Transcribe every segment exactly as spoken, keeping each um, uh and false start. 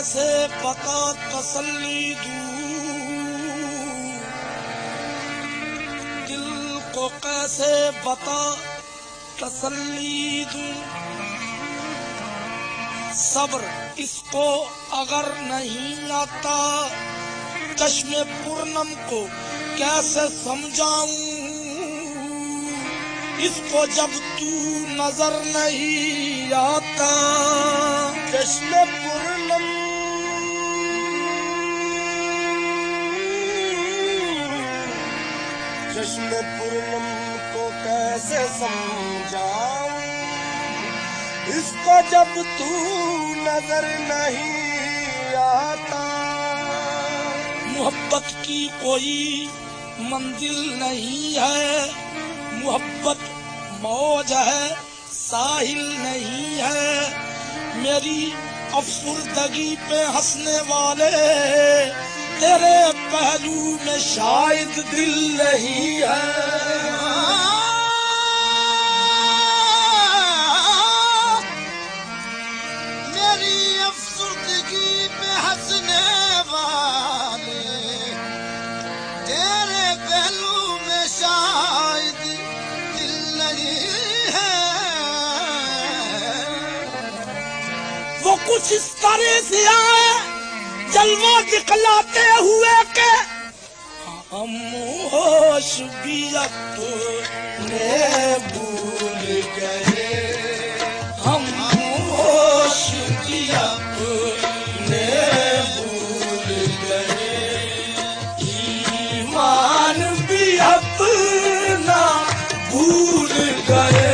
कैसे बता तसल्ली दूं, दिल को कैसे बता तसल्ली दूं। सब्र इसको अगर नहीं आता, चश्मे पूर्णम को कैसे समझाऊं। इसको जब तू नजर नहीं आता, चश्मे पूर्णम चश्मे पूर्णम को कैसे समझाऊं। इसको जब तू नजर नहीं आता। मोहब्बत की कोई मंजिल नहीं है, मोहब्बत मौज है साहिल नहीं है। मेरी अफसुर्दगी पे हंसने वाले तेरे पहलू में शायद दिल नहीं है। वो कुछ इस तरह से आए जलवा दिखलाते हुए के हम होश भी अपने भूल गए। हम होश भी अपने भूल गए। ईमान भी अपना भूल गए।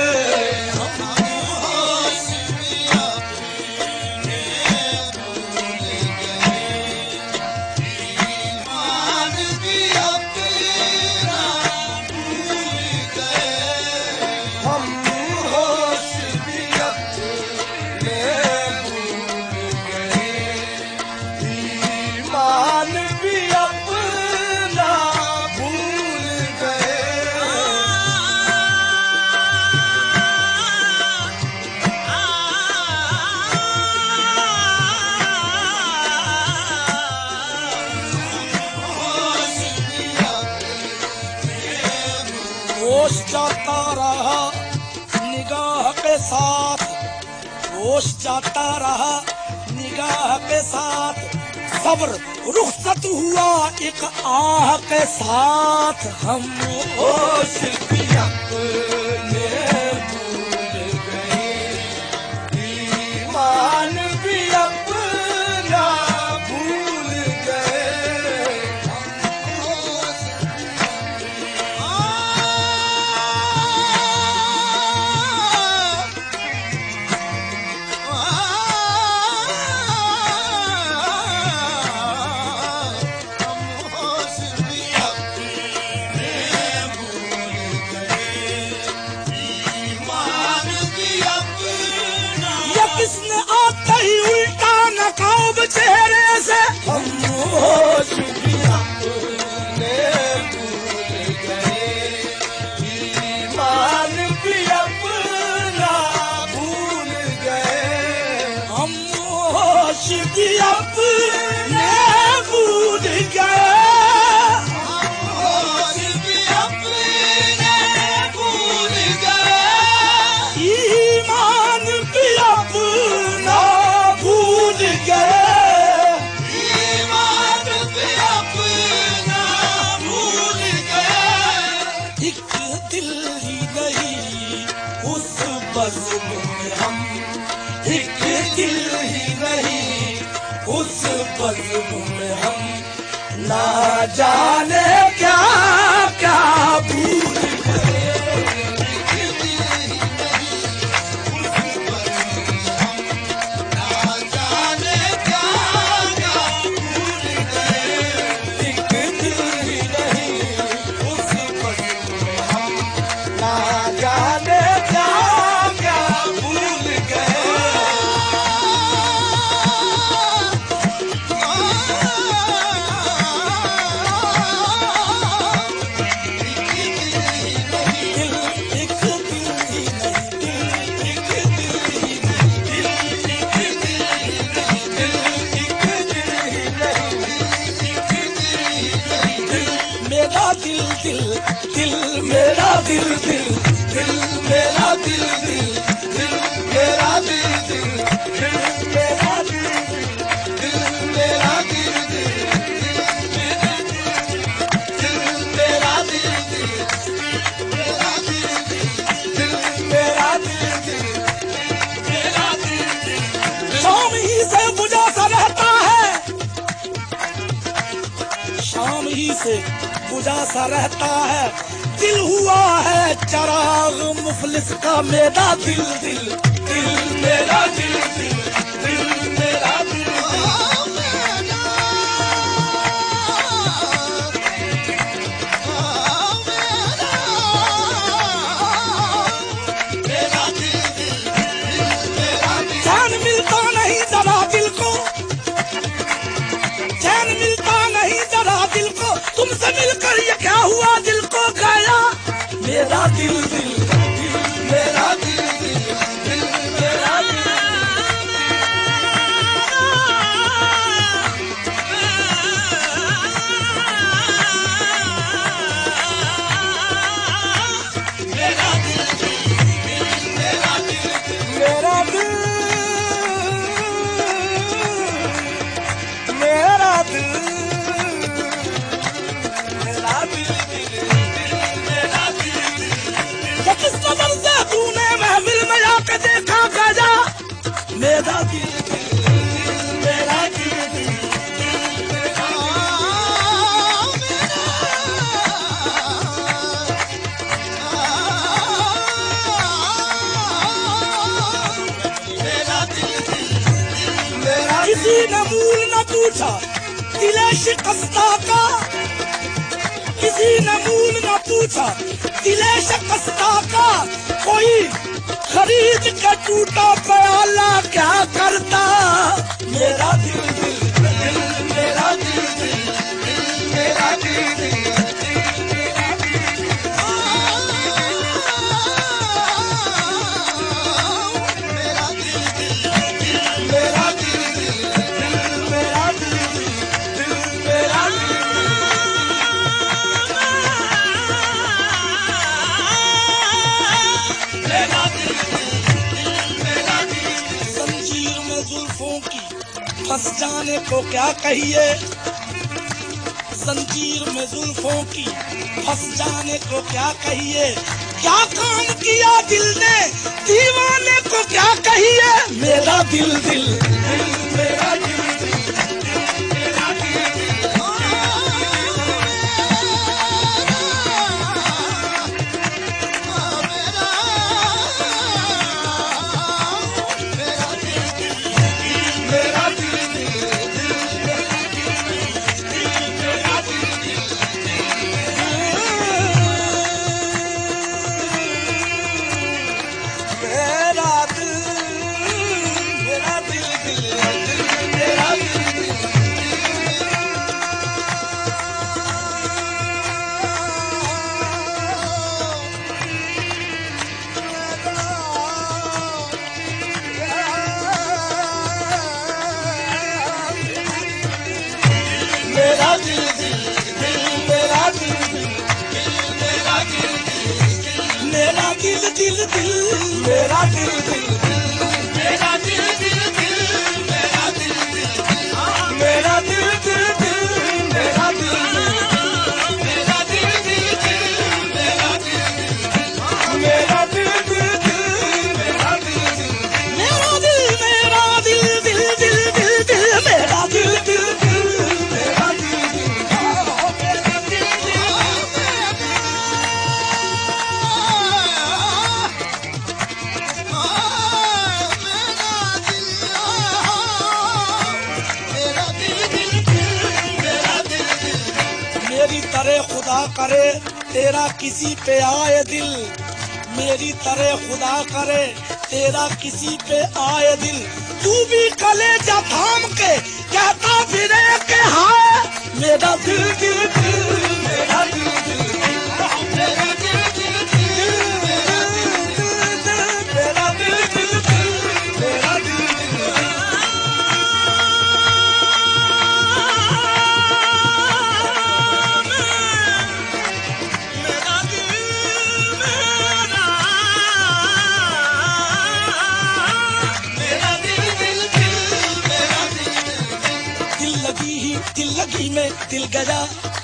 होश जाता रहा निगाह के साथ, होश जाता रहा निगाह के साथ। सब्र रुखसत हुआ एक आह के साथ। हम होश भी अपने भूल गए। ईमान भी अपना भूल गए। किसने आते ही उल्टा नकाब चेहरे से हम होश भी अपने भूल गए। ईमान भी अपना भूल गए। हम होश भी अपने भूल गए। हम एक दिल ही नहीं उस बज़्म में हम ना जाने क्या क्या भूल गए। सा रहता है, दिल हुआ है चराग मुफलिस का। मेरा दिल दिल दिल मेरा दिल दिल दिल मेरा दिल तुमसे मिलकर ये क्या हुआ, दिल को गया। मेरा दिल दिल दिल मेरा दिल दिल दिल मेरा दिल मेरा दिल दिल मेरा दिल मेरा दिल मेरा दिल किस नजर से तूने महफिल में आके देखा गजा। मेरा दिल मेरा दिल मेरा मेरा किसी ने मूल न पूछा दिले शिकस्ता का, किसी ने मूल न पूछा दिले शिकस्ता का। कोई खरीद के टूटा प्याला क्या करता। मेरा दिल दिल दिल मेरा दिल दिल दिल मेरा दिल दिल मेरा दिल दिल मेरा दिल दिल मेरा दिल दिल मेरा दिल फंस जाने को क्या कहिए, जंजीर में जुल्फों की फंस जाने को क्या कहिए। क्या काम किया दिल ने दीवाने को क्या कहिए। मेरा दिल दिल दिल मेरा दिल दिल मेरा दिल दिल दिल मेरा दिल दिल मेरा दिल दिल दिल मेरा दिल दिल मेरा दिल दिल दिल मेरा दिल मेरा दिल दिल दिल मेरा दिल मेरा दिल दिल दिल मेरा दिल मेरा दिल मेरा दिल दिल दिल दिल दिल मेरा दिल दिल दिल मेरा दिल खुदा करे तेरा किसी पे आए दिल, मेरी तरह खुदा करे तेरा किसी पे आए दिल। तू भी कलेजा थाम के कहता फिरे के हाय। मेरा दिल दिल दिल मेरा दिल दिल मेरा दिल दिल दिल मेरा दिल दिल मेरा दिल दिल दिल मेरा दिल दिल लगी में दिल गया,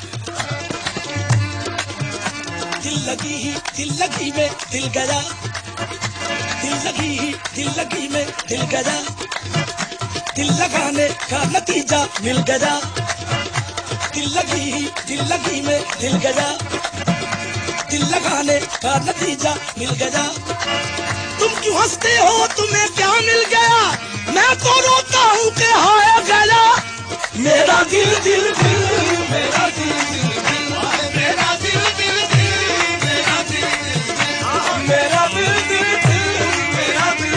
दिल लगी ही दिल लगी में दिल गया, दिल लगी ही दिल लगी में दिल गया। दिल लगाने का नतीजा मिल गया, दिल लगी दिल लगी में दिल गया, दिल लगाने का नतीजा मिल गया। तुम क्यों हंसते हो, तुम्हें क्या मिल गया? मैं तो रोता हूँ कि हाय गया। मेरा दिल दिल दिल मेरा दिल दिल मेरा दिल दिल दिल मेरा दिल मेरा दिल दिल मेरा दिल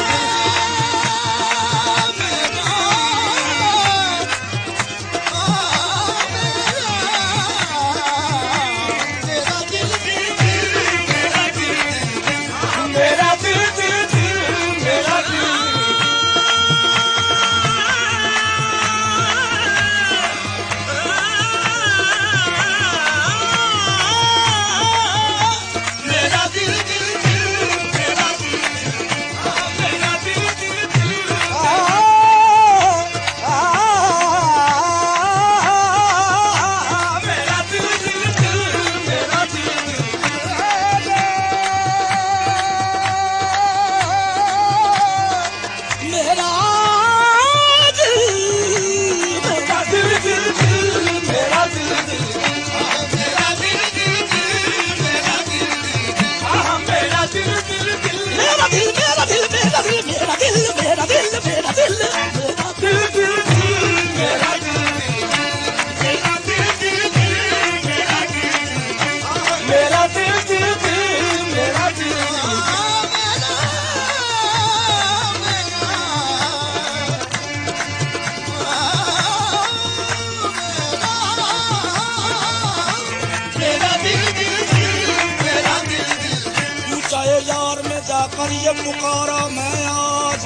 जाकर ये पुकारा मैं आज,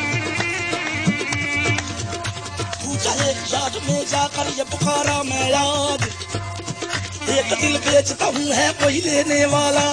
पूछा एक याद में जाकर ये पुकारा मैं आज। एक दिल बेचता हूँ है कोई लेने वाला,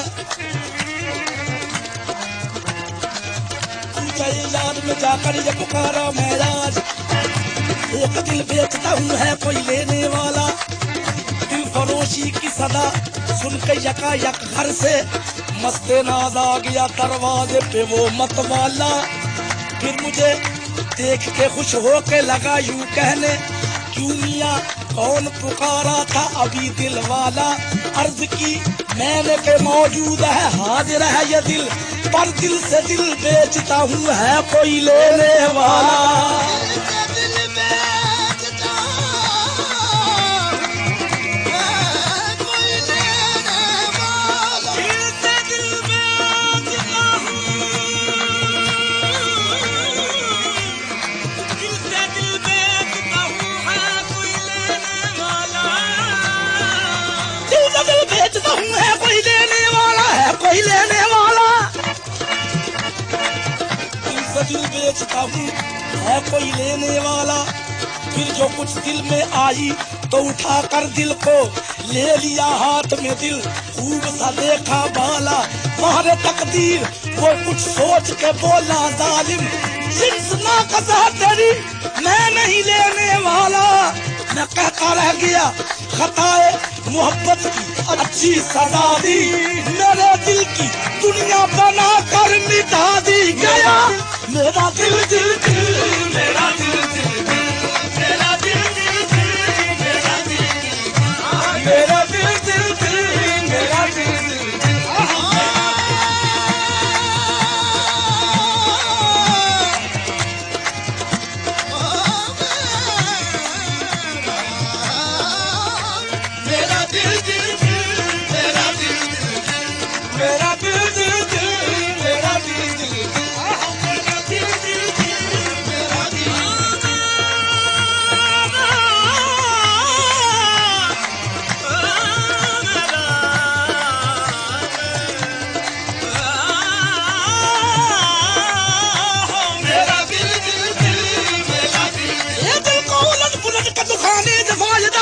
पूछा एक याद में जाकर ये पुकारा मैं आज। एक दिल बेचता हूँ है कोई लेने वाला, दिल फरोशी की सदा सुन के यका यक घर से मस्ते नाज आ गया दरवाजे पे वो मत वाला। फिर मुझे देख के खुश हो के लगा यूं कहने, क्यों मियां कौन पुकारा था अभी दिल वाला। अर्ज की मैंने के मौजूद है हाजिर है ये दिल, पर दिल से दिल बेचता हूँ है कोई लेने वाला। कोई लेने वाला दिल बेचता हूँ है कोई लेने वाला। फिर जो कुछ दिल में आई तो उठा कर दिल को ले लिया हाथ में दिल, खूब सा देखा बाला मारे तकदीर वो कुछ सोच के बोला जालिम, जिन्स ना कसा तेरी मैं नहीं लेने वाला। मैं कहता रह गया खताए मोहब्बत की अच्छी सजा दी, मेरे दिल की दुनिया बना कर मिटा दी गया। मेरा दिल दिल दिल मेरा दिल दिल मेरा दिल दिल मेरा दिल मेरा दिल दिल मेरा दिल मेरा दिल दिल मेरा दिल दिल मेरा दिल दिल मेरा दिल मेरा दिल दिल मेरा दिल। ये दिल को उलट पुलट के दुखाने दफायदा,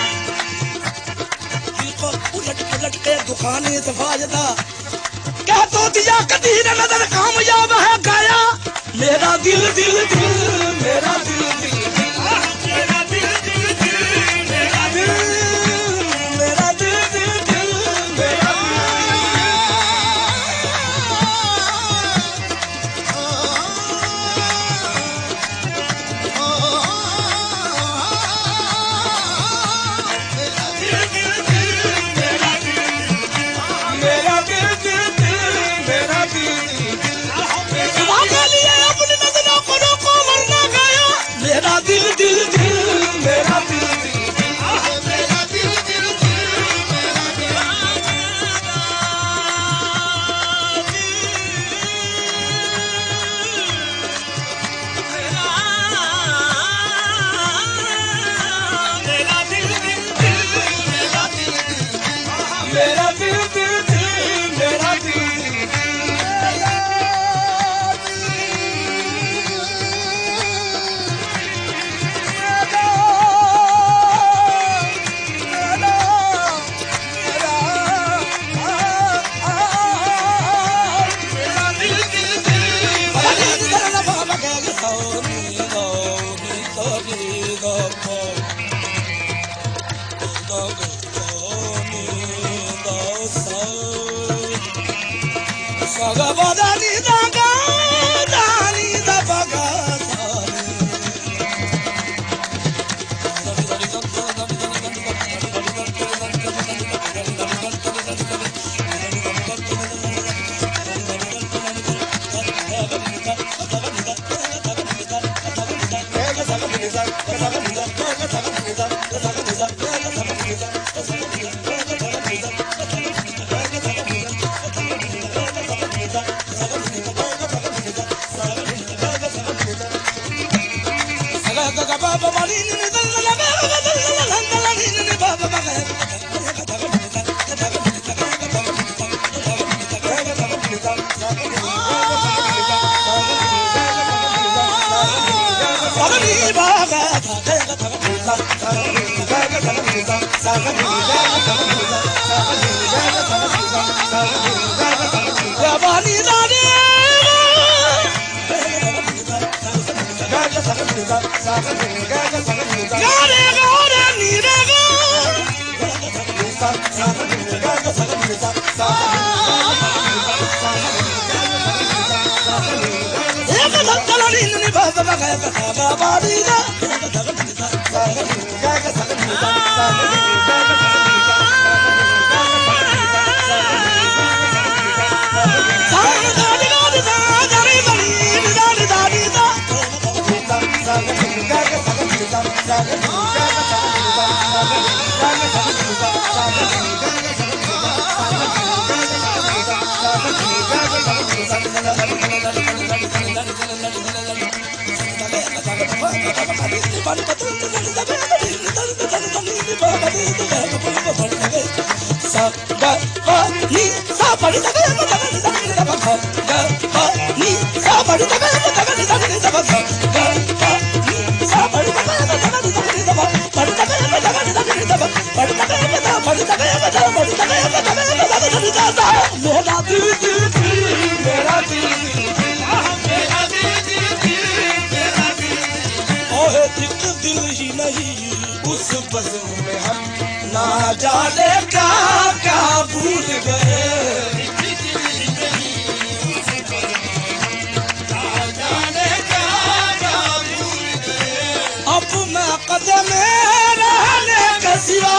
दिल को उलट पुलट के दुखाने दफायदा, कह तो दिया कभी न नजर कामयाब है गया। मेरा दिल दिल दिल मेरा दिल दिल मेरा दिल दिल दिल मेरा दिल मेरा दिल दिल दिल मेरा Sagabadani daga dani da baga Baba Malini ni dalla baba dalla dalla ni baba baba Sagani baba Yabani dani Gare gare nirega Eka dalla ni ni baba baba baba diga मेरा दिल दिल दिल मेरा दिल मेरा दिल दिल दिल मेरा दिल ओहे एक दिल ही नहीं उस बज़्म में हम ना जाने क्या क्या भूल गए अब मैं कदम रहने का सिवा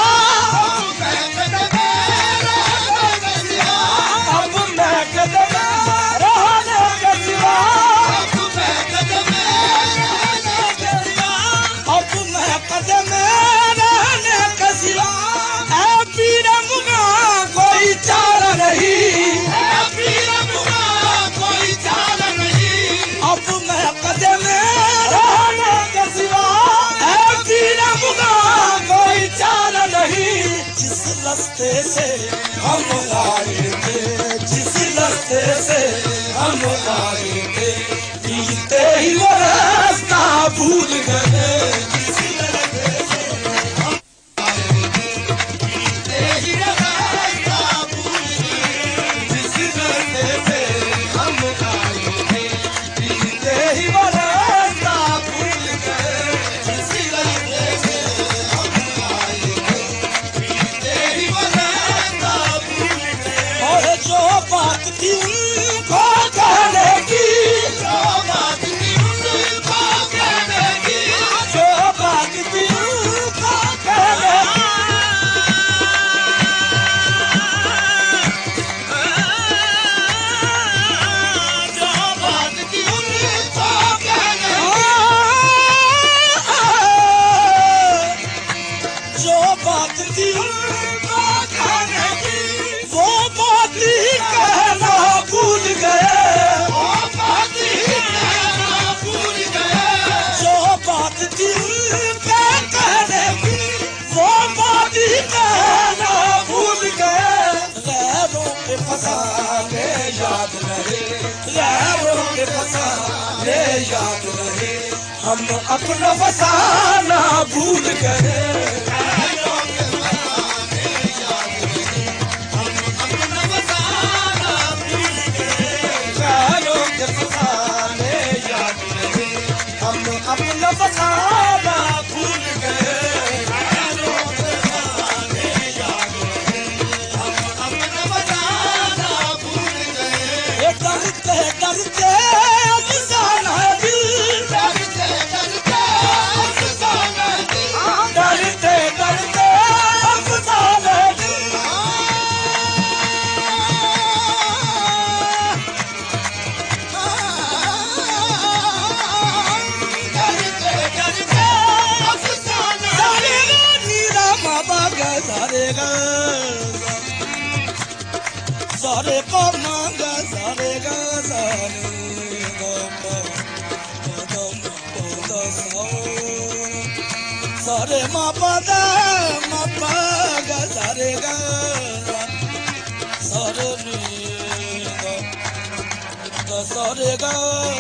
रास्ते से हम आए थे जिस रास्ते से हम आए थे बीते ही वो रास्ता भूल गए जिस रास्ते से हम आए थे बीते ही रास्ता भूल गए जिस रास्ते से हम आए थे बीते ही वो रास्ता भूल गए जिस रास्ते से हम आए थे जो बात थी उनको कहने की जो बात थी उनको कहने की जो बात थी उनको कहने की जो बात थी उनको कहने की जो बात थी उनको कहने की वो बात ही कहना भूल गए वो बात ही कहना भूल गए जो बात थी उनके कहने की वो बात ही कहना भूल गए गैरों के फसाने याद रहे गैरों के फसाने याद रहे हम अपना फसाना भूल गए अपना फसाना भूल गए हम अपना फसाना सारे प म ग सारे ग सारे ग प द प द सा सारे म प द म प ग सारे ग सारे रे ग ग सारे ग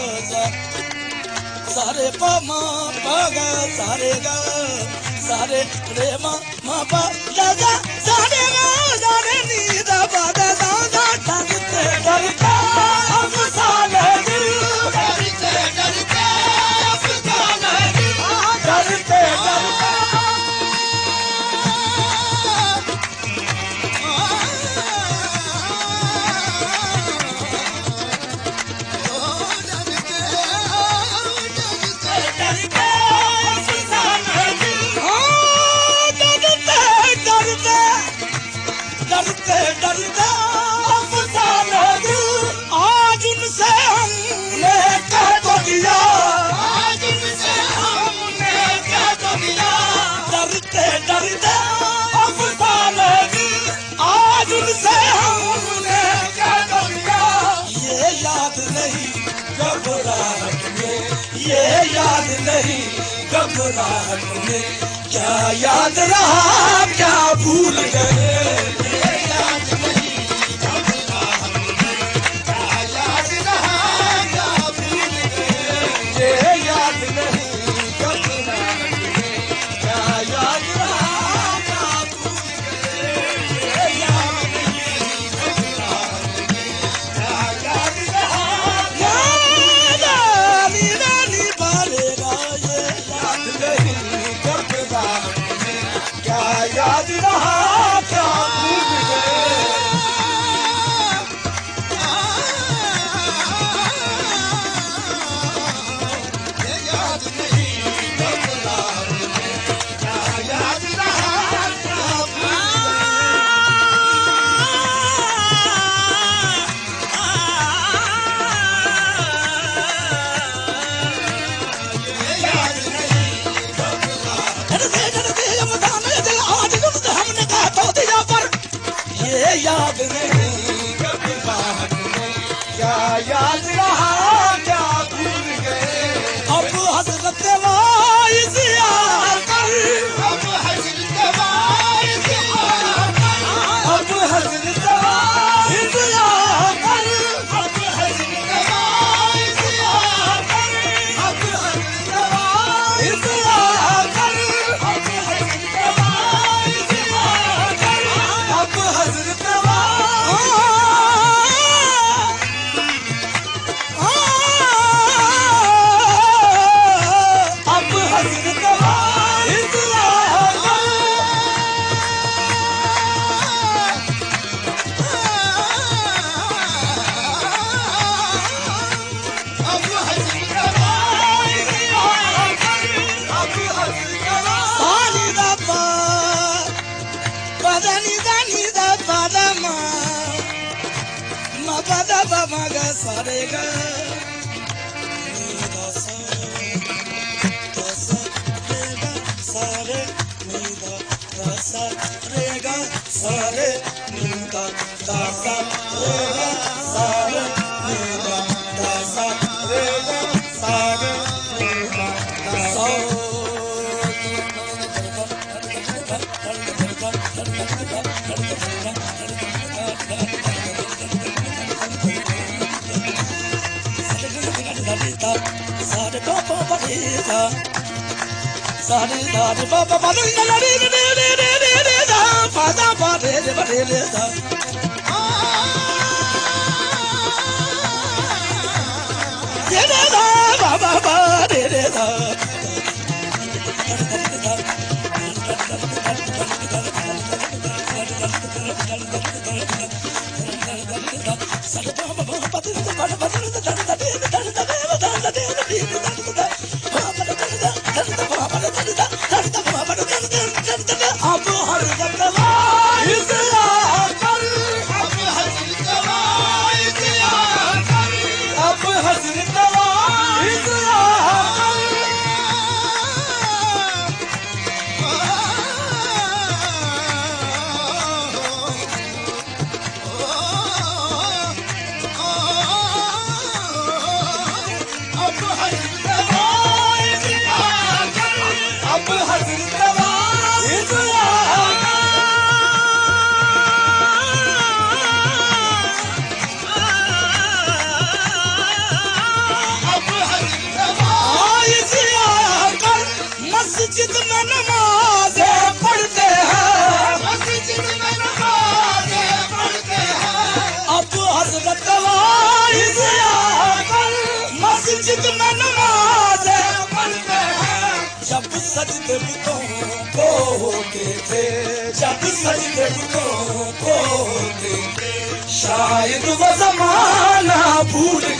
सारे प म प ग सारे ग सारे रे म म प द ग सारे ग सारे नी द प द द द डरते डरते अफसाने दिल डरते डरते अफसाने दिल डरते डरते डरते डरते अफसाने दिल आज उनसे हमने कह तो दिया आज उनसे हमने कह तो दिया डरते डरते अफसाने दिल आज उनसे हमने कह तो दिया ये याद नहीं घबराहट में ये याद नहीं घबराहट में क्या याद रहा क्या भूल गए याद रहा क्या भूल गए याद नहीं घबराहट में क्या याद रहा क्या भूल गए याद नहीं ये याद नहीं घबराहट में क्या याद रहा क्या भूल गए अब हजरत वाइस आकर अब हजरत वाइस आकर अब हजरत वाइस आकर अब हजरत वाइस आकर अब हजरत वाइस आकर अब हजरत वाइस आकर अब हजरत अब हजरत सारे गा सारे नीदा रसा रेगा सारे नीदा दासा रेगा सारे नीदा दासा रेगा सारे नीदा दासा सारे पापा बनेगा सारे सारे पापा बनेगा रे रे रे रे रे रे रे दा पादा पादे रे बने रे दा रे रे दा बाबा बा रे रे दा सारे पापा पापा रे रे रे अब हजरत वाइस आकर अब हजरत वाइस आकर अब हजरत वाइस आकर सजदे बुतों को होते थे, जब सजदे बुतों को होते थे। शायद वो जमाना भूल